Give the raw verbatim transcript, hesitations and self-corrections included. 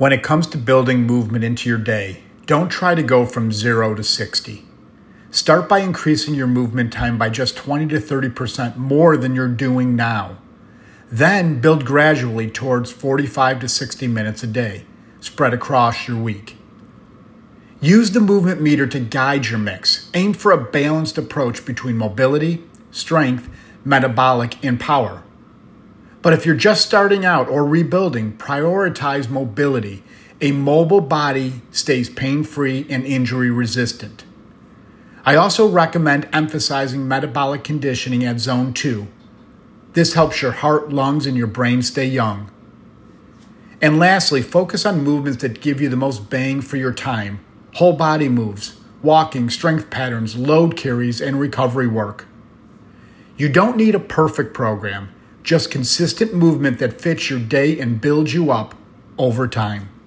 When it comes to building movement into your day, don't try to go from zero to sixty. Start by increasing your movement time by just twenty to thirty percent more than you're doing now. Then build gradually towards forty-five to sixty minutes a day, spread across your week. Use the movement meter to guide your mix. Aim for a balanced approach between mobility, strength, metabolic, and power. But if you're just starting out or rebuilding, prioritize mobility. A mobile body stays pain-free and injury-resistant. I also recommend emphasizing metabolic conditioning at zone two. This helps your heart, lungs, and your brain stay young. And lastly, focus on movements that give you the most bang for your time. Whole body moves, walking, strength patterns, load carries, and recovery work. You don't need a perfect program, just consistent movement that fits your day and builds you up over time.